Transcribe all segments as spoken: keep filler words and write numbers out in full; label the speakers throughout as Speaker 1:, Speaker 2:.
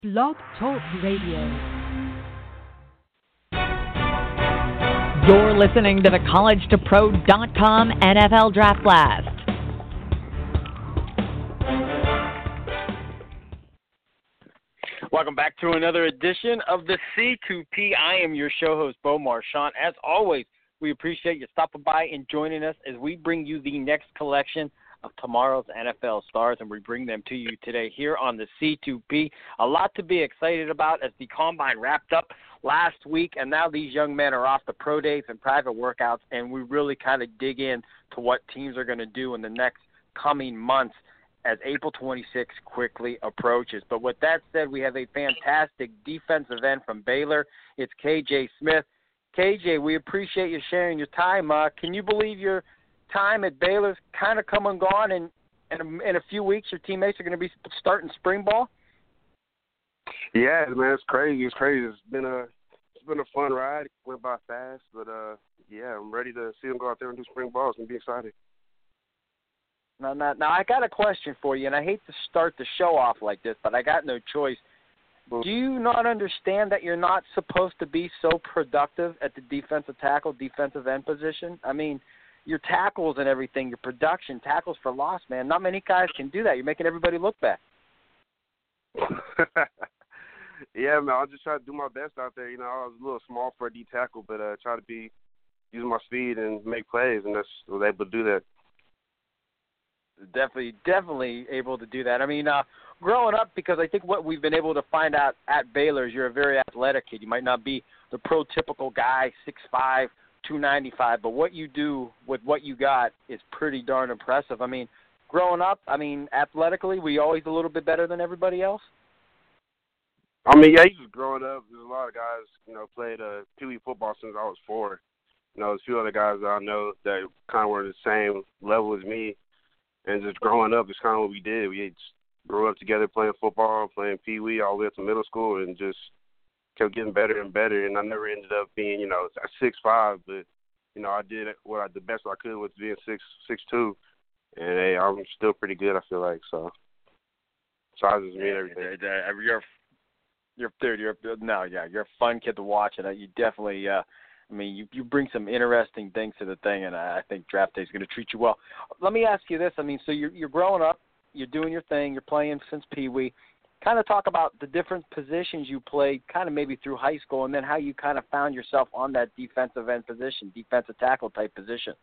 Speaker 1: Blog Talk Radio.
Speaker 2: You're listening to the college to pro dot com N F L Draft Blast.
Speaker 3: Welcome back to another edition of the C two P. I am your show host, Bo Marchant. As always, we appreciate you stopping by and joining us as we bring you the next collection of tomorrow's N F L stars, and we bring them to you today here on the C two P. A lot to be excited about as the Combine wrapped up last week, and now these young men are off to pro days and private workouts, and we really kind of dig in to what teams are going to do in the next coming months as April twenty-sixth quickly approaches. But with that said, we have a fantastic defensive end from Baylor. It's K J Smith. K J, we appreciate you sharing your time. Uh, can you believe your time at Baylor's kind of come and gone, and, and in a few weeks your teammates are going to be starting spring ball?
Speaker 4: Yeah, man, it's crazy. It's crazy. It's been a it's been a fun ride. It went by fast, but uh, yeah, I'm ready to see them go out there and do spring balls and be excited.
Speaker 3: Now, now, now, I got a question for you, and I hate to start the show off like this, but I got no choice. Do you not understand that you're not supposed to be so productive at the defensive tackle, defensive end position? I mean, your tackles and everything, your production, tackles for loss, man. Not many guys can do that. You're making everybody look bad.
Speaker 4: Yeah, man, I'll just try to do my best out there. You know, I was a little small for a D tackle, but uh, try to be using my speed and make plays, and that's I was able to do that.
Speaker 3: Definitely, definitely able to do that. I mean, uh, growing up, because I think what we've been able to find out at Baylor is you're a very athletic kid. You might not be the prototypical guy, six five, two ninety-five, but what you do with what you got is pretty darn impressive. I mean, growing up, I mean, athletically, were you always a little bit better than everybody else?
Speaker 4: I mean, yeah, just growing up, there's a lot of guys, you know, played uh, Pee Wee football since I was four. You know, there's a few other guys that I know that kind of were the same level as me. And just growing up, it's kind of what we did. We just grew up together playing football, playing Pee Wee all the way up to middle school, and just kept getting better and better. And I never ended up being, you know, six five, but, you know, I did what I, the best I could was being six six two. And, hey, I'm still pretty good, I feel like. So, sizes mean everything.
Speaker 3: You're, you're, dude, you're, no, yeah, you're a fun kid to watch, and you definitely uh, – I mean, you, you bring some interesting things to the thing, and I think draft day is going to treat you well. Let me ask you this. I mean, so you're, you're growing up, you're doing your thing, you're playing since Pee Wee. Kind of talk about the different positions you played, kind of maybe through high school, and then how you kind of found yourself on that defensive end position, defensive tackle type position.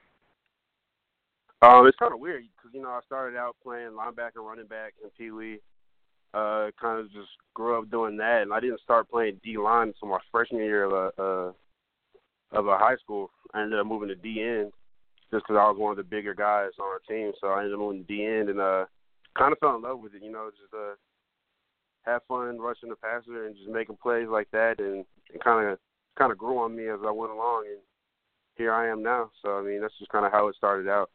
Speaker 4: Um, it's kind of weird because, you know, I started out playing linebacker, running back in Pee Wee. Uh, kind of just grew up doing that, and I didn't start playing D-line until my freshman year of a uh, of a high school. I ended up moving to D-end just because I was one of the bigger guys on our team. So I ended up moving to D-end and uh, kind of fell in love with it, you know, just uh, have fun rushing the passer and just making plays like that, and, and kind of kind of grew on me as I went along, and here I am now. So, I mean, that's just kind of how it started out.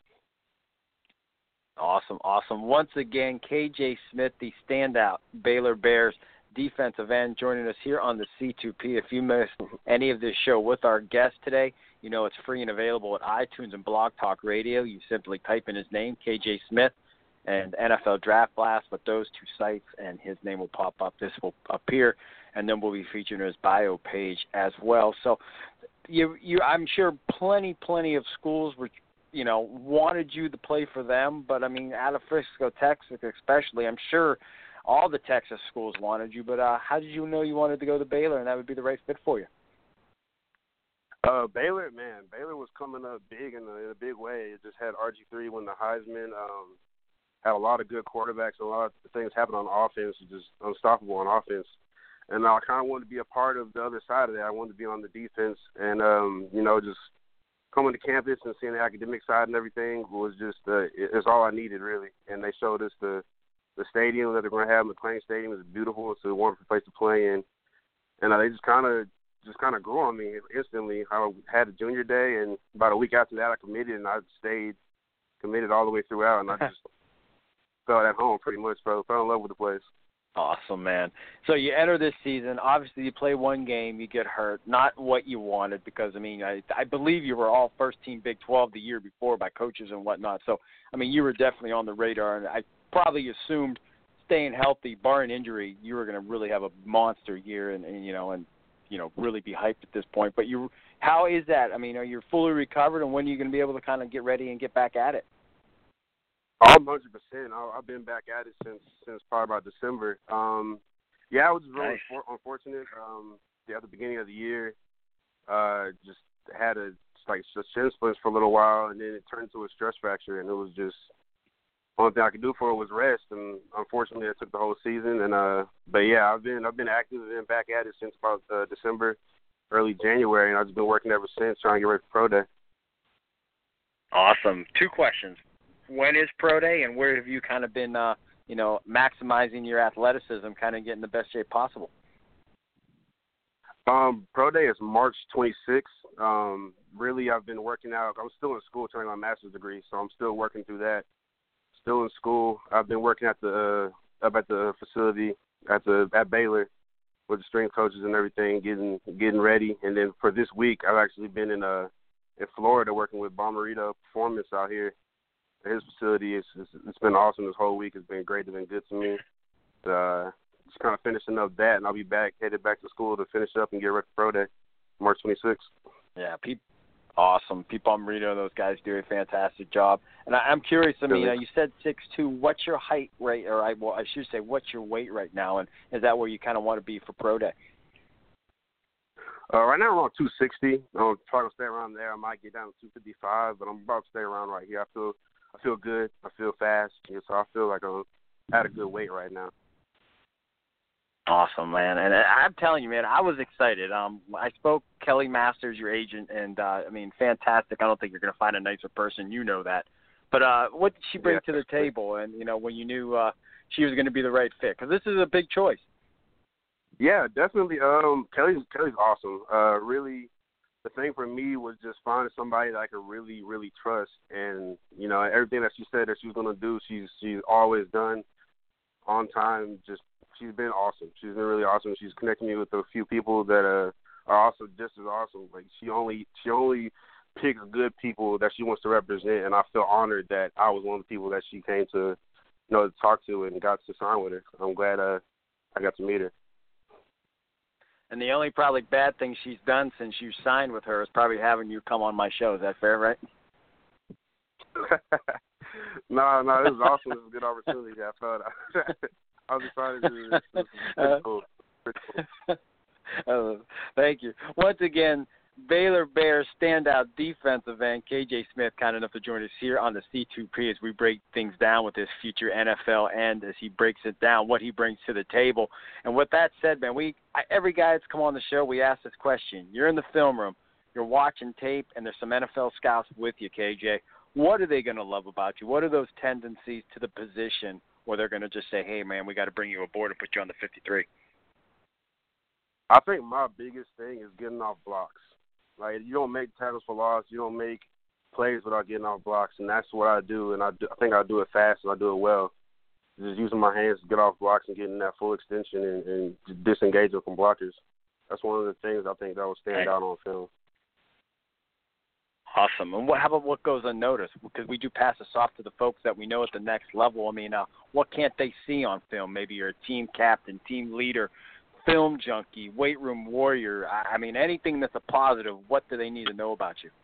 Speaker 3: Awesome, awesome. Once again, K J Smith, the standout Baylor Bears defensive end, joining us here on the C two P. If you missed any of this show with our guest today, you know it's free and available at iTunes and Blog Talk Radio. You simply type in his name, K J Smith, and N F L Draft Blast with those two sites, and his name will pop up. This will appear, and then we'll be featured in his bio page as well. So you, you, I'm sure plenty, plenty of schools were, you know, wanted you to play for them, but, I mean, out of Frisco, Texas especially, I'm sure all the Texas schools wanted you, but uh, how did you know you wanted to go to Baylor and that would be the right fit for you?
Speaker 4: Uh, Baylor, man, Baylor was coming up big in a, in a big way. It just had R G three win the Heisman, um, had a lot of good quarterbacks, and a lot of things happened on offense, just unstoppable on offense. And I kind of wanted to be a part of the other side of that. I wanted to be on the defense, and, um, you know, just coming to campus and seeing the academic side and everything was just, uh, it's all I needed, really. And they showed us the The stadium that they're going to have, McLean Stadium, is beautiful. It's a wonderful place to play in. And uh, they just kind of just kind of grew on me instantly. I had a junior day, and about a week after that, I committed, and I stayed committed all the way throughout. And I just felt at home pretty much. Fell, fell in love with the place.
Speaker 3: Awesome, man. So you enter this season. Obviously, you play one game, you get hurt. Not what you wanted because, I mean, I, I believe you were all first-team Big twelve the year before by coaches and whatnot. So, I mean, you were definitely on the radar, and I probably assumed staying healthy, barring injury, you were going to really have a monster year, and, and you know, and you know, really be hyped at this point. But you, how is that? I mean, are you fully recovered, and when are you going to be able to kind of get ready and get back at it?
Speaker 4: I'm one hundred percent. I've been back at it since since probably about December. Um, yeah, I was just really nice. unfortunate. Um, yeah, at the beginning of the year, uh, just had a like a shin splints for a little while, and then it turned into a stress fracture, and it was just only thing I could do for it was rest. And unfortunately, it took the whole season. And uh, but yeah, I've been I've been active and back at it since about uh, December, early January, and I've just been working ever since, trying to get ready for Pro Day.
Speaker 3: Awesome. Two questions. When is Pro Day, and where have you kind of been, uh, you know, maximizing your athleticism, kind of getting the best shape possible?
Speaker 4: Um, Pro Day is March twenty-sixth. Um, really, I've been working out. I'm still in school trying to get my master's degree, so I'm still working through that. Still in school. I've been working at the uh, up at the facility at the at Baylor with the strength coaches and everything, getting getting ready. And then for this week, I've actually been in uh in Florida working with Bomarito Performance out here. His facility is it's, it's been awesome this whole week. It's been great. It's been good to me. Uh, just kind of finishing up that, and I'll be back headed back to school to finish up and get ready for Pro Day, March twenty-sixth.
Speaker 3: Yeah, Pete, awesome. Pete Bomarito, those guys do a fantastic job. And I, I'm curious. I mean, uh, you said six two. What's your height rate, or I, well, I should say, what's your weight right now, and is that where you kind of want to be for Pro Day?
Speaker 4: Uh, right now I'm on two sixty. I'm trying to stay around there. I might get down to two fifty-five, but I'm about to stay around right here. I feel I feel good. I feel fast. Yeah, so I feel like I'm at a good weight right now.
Speaker 3: Awesome, man. And I'm telling you, man, I was excited. Um, I spoke Kelly Masters, your agent, and, uh, I mean, fantastic. I don't think you're going to find a nicer person. You know that. But uh, what did she bring yeah, to the table, and, you know, when you knew uh, she was going to be the right fit? Because this is a big choice.
Speaker 4: Yeah, definitely. Um, Kelly's Kelly's awesome. Uh, really, the thing for me was just finding somebody that I could really, really trust. And, you know, everything that she said that she was going to do, she's she's always done on time. Just she's been awesome. She's been really awesome. She's connecting me with a few people that uh, are also just as awesome. Like she only she only picks good people that she wants to represent, and I feel honored that I was one of the people that she came to, you know, to talk to and got to sign with her. I'm glad uh, I got to meet her.
Speaker 3: And the only probably bad thing she's done since you signed with her is probably having you come on my show. Is that fair, right?
Speaker 4: no, no, it was awesome. It was a good opportunity. I thought I was excited to do this. This is pretty cool. Pretty cool.
Speaker 3: Uh, thank you. Once again, Baylor Bears standout defensive end K J Smith, kind enough to join us here on the C two P as we break things down with this future N F L end, as he breaks it down, what he brings to the table. And with that said, man, we I, every guy that's come on the show, we ask this question. You're in the film room, you're watching tape, and there's some N F L scouts with you, K J. What are they going to love about you? What are those tendencies to the position where they're going to just say, hey, man, we got to bring you aboard and put you on the fifty-three?
Speaker 4: I think my biggest thing is getting off blocks. Like, you don't make tackles for loss. You don't make plays without getting off blocks, and that's what I do. And I, do, I think I do it fast and I do it well. Just using my hands to get off blocks and getting that full extension and, and disengaging from blockers. That's one of the things I think that will stand out on film.
Speaker 3: Awesome. And what, how about what goes unnoticed? Because we do pass this off to the folks that we know at the next level. I mean, uh, what can't they see on film? Maybe you're a team captain, team leader, film junkie, weight room warrior. I mean, anything that's a positive, what do they need to know about you?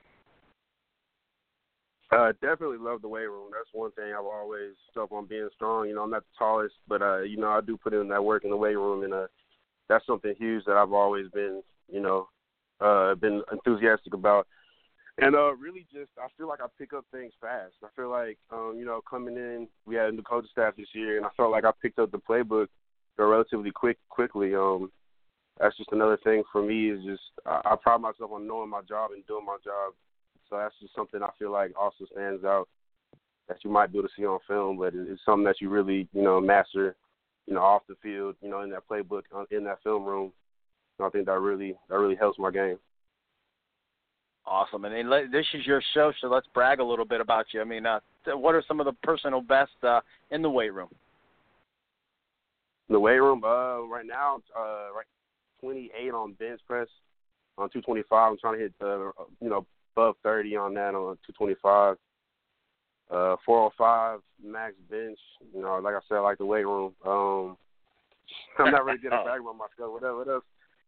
Speaker 4: Uh, definitely love the weight room. That's one thing I've always stuck on, being strong. You know, I'm not the tallest, but, uh, you know, I do put in that work in the weight room, and uh, that's something huge that I've always been, you know, uh, been enthusiastic about. And uh, really just, I feel like I pick up things fast. I feel like, um, you know, coming in, we had a new coaching staff this year, and I felt like I picked up the playbook relatively quick, quickly. Um, that's just another thing for me is just I, I pride myself on knowing my job and doing my job. So that's just something I feel like also stands out that you might be able to see on film, but it's something that you really, you know, master, you know, off the field, you know, in that playbook, in that film room. And I think that really that really helps my game.
Speaker 3: Awesome. And this is your show, so let's brag a little bit about you. I mean, uh, what are some of the personal best uh, in the weight room?
Speaker 4: In the weight room, uh, right now, uh, right twenty-eight on bench press, on two twenty-five. I'm trying to hit, uh, you know, above thirty on that on two twenty-five. uh, four oh five max bench. You know, like I said, I like the weight room. Um, I'm not really good at bragging about myself. Whatever. What else?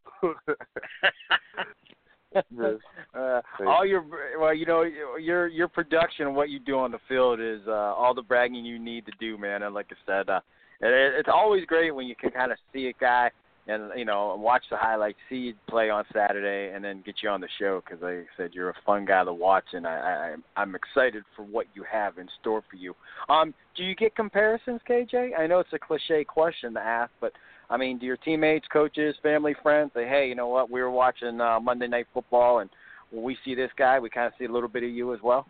Speaker 3: uh, all your well, you know, your your production, what you do on the field is uh, all the bragging you need to do, man. And like I said, uh, it, it's always great when you can kind of see a guy and you know watch the highlights, see you play on Saturday, and then get you on the show because, like I said, you're a fun guy to watch, and I, I I'm excited for what you have in store for you. Um, do you get comparisons, K J? I know it's a cliche question to ask, but I mean, do your teammates, coaches, family, friends say, hey, you know what, we were watching uh, Monday Night Football, and when we see this guy, we kind of see a little bit of you as well?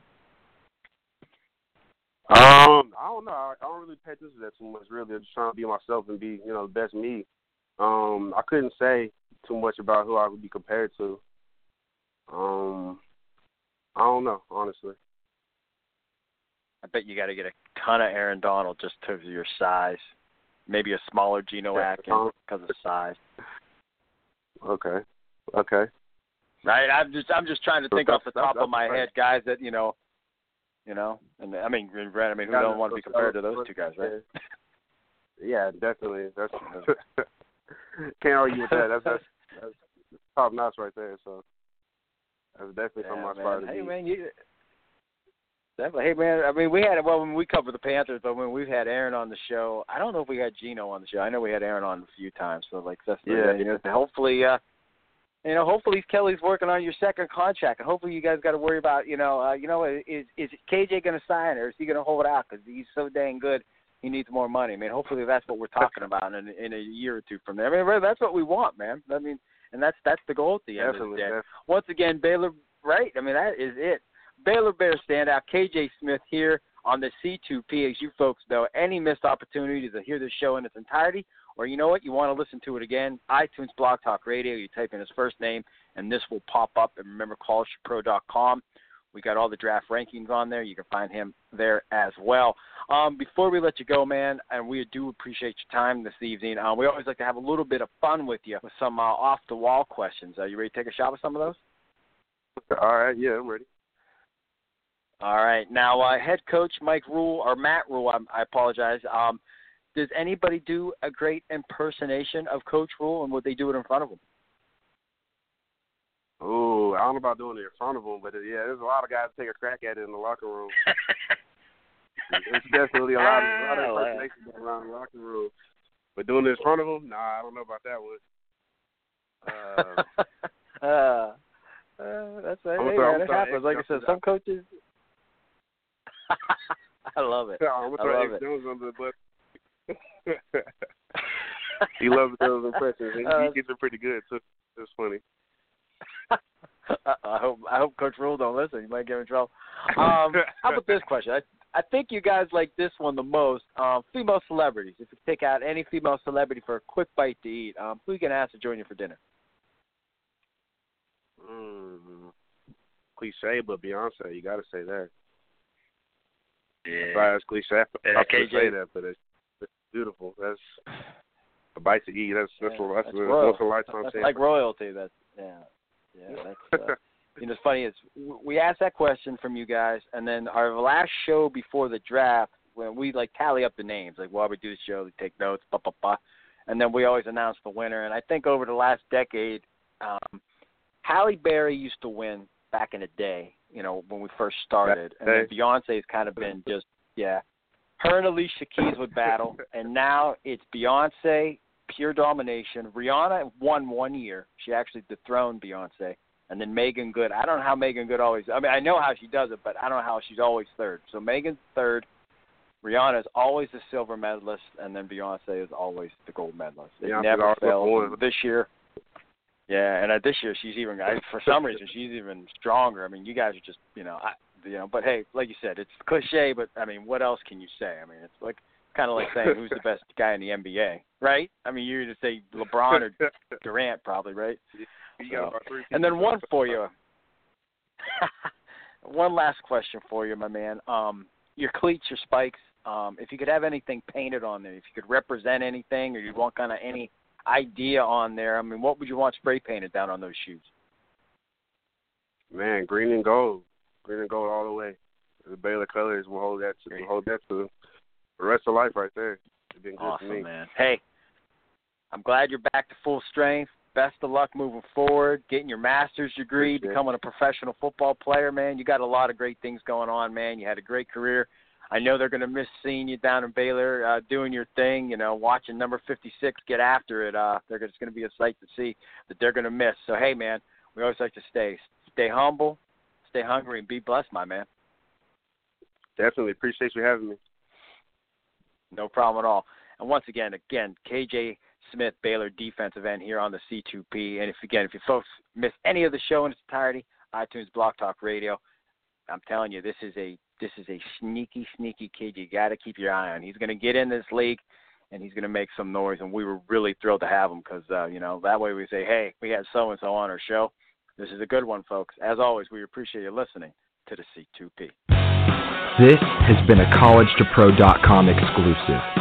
Speaker 4: Um, I don't know. I, I don't really pay attention to that too much, really. I'm just trying to be myself and be, you know, the best me. Um, I couldn't say too much about who I would be compared to. Um, I don't know, honestly.
Speaker 3: I bet you got to get a ton of Aaron Donald just because of your size. Maybe a smaller Geno Atkins because of size.
Speaker 4: Okay. Okay.
Speaker 3: Right. I'm just I'm just trying to think off the top of my head, guys that you know, you know, and I mean, Brad, I mean, who don't want to be compared to those two guys, right?
Speaker 4: Yeah, definitely. That's can't argue with that. That's that's, that's top notch right there. So that's definitely
Speaker 3: yeah,
Speaker 4: something I
Speaker 3: man.
Speaker 4: aspire to
Speaker 3: Hey,
Speaker 4: be.
Speaker 3: man, you. Definitely. Hey, man, I mean, we had, well, when we covered the Panthers, but when we've had Aaron on the show, I don't know if we had Geno on the show. I know we had Aaron on a few times. So, like, that's the,
Speaker 4: yeah,
Speaker 3: you know, hopefully, uh, you know, hopefully Kelly's working on your second contract, and hopefully you guys got to worry about, you know, uh, you know, is is K J going to sign or is he going to hold out because he's so dang good he needs more money? I mean, hopefully that's what we're talking about in, in a year or two from there. I mean, that's what we want, man. I mean, and that's that's the goal at the end
Speaker 4: definitely,
Speaker 3: of the day.
Speaker 4: definitely.
Speaker 3: Once again, Baylor, right? I mean, that is it. Baylor Bears standout, K J Smith here on the C two P. As you folks know, any missed opportunities to hear this show in its entirety, or you know what, you want to listen to it again, iTunes, Blog Talk Radio, you type in his first name, and this will pop up. And remember, college pro dot com. We got all the draft rankings on there. You can find him there as well. Um, before we let you go, man, and we do appreciate your time this evening, um, we always like to have a little bit of fun with you with some uh, off-the-wall questions. Are you ready to take a shot with some of those?
Speaker 4: All right, yeah, I'm ready.
Speaker 3: All right. Now, uh, head coach Mike Rule, or Matt Rule, I, I apologize. Um, does anybody do a great impersonation of Coach Rule, and would they do it in front of him?
Speaker 4: Oh, I don't know about doing it in front of him, but uh, yeah, there's a lot of guys take a crack at it in the locker room. There's definitely a lot of, a lot of impersonations going around the locker room. But doing it in front of him, nah, I don't know about that one.
Speaker 3: Uh, uh, uh, that's hey,
Speaker 4: I'm
Speaker 3: man,
Speaker 4: sorry,
Speaker 3: it happens. Like I said, some coaches. I love it.
Speaker 4: I'm
Speaker 3: I love
Speaker 4: it.
Speaker 3: it.
Speaker 4: Jones under the bus. He loves those impressions, and
Speaker 3: uh,
Speaker 4: he gets it pretty good too. It's funny.
Speaker 3: I hope I hope Coach Rule don't listen. You might get in trouble. Um, how about this question? I, I think you guys like this one the most. Um, female celebrities. If you take out any female celebrity for a quick bite to eat, um, who you can ask to join you for dinner?
Speaker 4: Mm, cliche, but Beyonce. You got to say that.
Speaker 3: Yeah.
Speaker 4: Sorry, it's cliche. I
Speaker 3: Yeah,
Speaker 4: have
Speaker 3: K
Speaker 4: to
Speaker 3: J.
Speaker 4: say that, but it's, it's beautiful. That's a bite to eat. That's that's,
Speaker 3: yeah,
Speaker 4: a, that's,
Speaker 3: that's
Speaker 4: a
Speaker 3: royal.
Speaker 4: once in a lifetime
Speaker 3: That's
Speaker 4: chance.
Speaker 3: like royalty. That's yeah, yeah. That's uh, you know, it's funny is we asked that question from you guys, and then our last show before the draft, when we like tally up the names, like while we do the show, we take notes, blah blah blah, and then we always announce the winner. And I think over the last decade, um, Halle Berry used to win back in the day, you know, when we first started, and then Beyonce's kind of been just yeah. Her and Alicia Keys would battle, and now it's Beyonce, pure domination. Rihanna won one year. She actually dethroned Beyonce. And then Megan Good. I don't know how Megan Good always – I mean, I know how she does it, but I don't know how she's always third. So Megan's third. Rihanna is always the silver medalist, and then Beyonce is always the gold medalist. It
Speaker 4: Beyonce's
Speaker 3: never fails.
Speaker 4: one.
Speaker 3: This year – yeah, and uh, this year she's even – for some reason she's even stronger. I mean, you guys are just – you know, I, you know, but hey, like you said, it's cliche, but I mean, what else can you say? I mean, it's like kind of like saying who's the best guy in the N B A, right? I mean, you're going to say LeBron or Durant probably, right?
Speaker 4: You got about three
Speaker 3: and then one for you. One last question for you, my man. Um, your cleats, your spikes, um, if you could have anything painted on there, if you could represent anything or you want kind of any idea on there, I mean, what would you want spray painted down on those shoes?
Speaker 4: Man, green and gold. Green and gold all the way. The Baylor colors will hold that to hold that to the rest of life right there. It's been good
Speaker 3: awesome,
Speaker 4: for me.
Speaker 3: Man. Hey, I'm glad you're back to full strength. Best of luck moving forward, getting your master's degree,
Speaker 4: Appreciate
Speaker 3: becoming a professional football player, man. You got a lot of great things going on, man. You had a great career. I know they're going to miss seeing you down in Baylor uh, doing your thing, you know, watching number fifty-six get after it. Uh, they're It's going to be a sight to see that they're going to miss. So, hey, man, we always like to stay stay humble, stay hungry, and be blessed, my man.
Speaker 4: Definitely. Appreciate you having me.
Speaker 3: No problem at all. And once again, again, K J Smith, Baylor defensive end here on the C two P. And if again, if you folks miss any of the show in its entirety, iTunes, Blog Talk Radio, I'm telling you, this is a this is a sneaky, sneaky kid you got to keep your eye on. He's going to get in this league, and he's going to make some noise. And we were really thrilled to have him because, uh, you know, that way we say, hey, we had so-and-so on our show. This is a good one, folks. As always, we appreciate you listening to the C two P.
Speaker 5: This has been a college to pro dot com exclusive.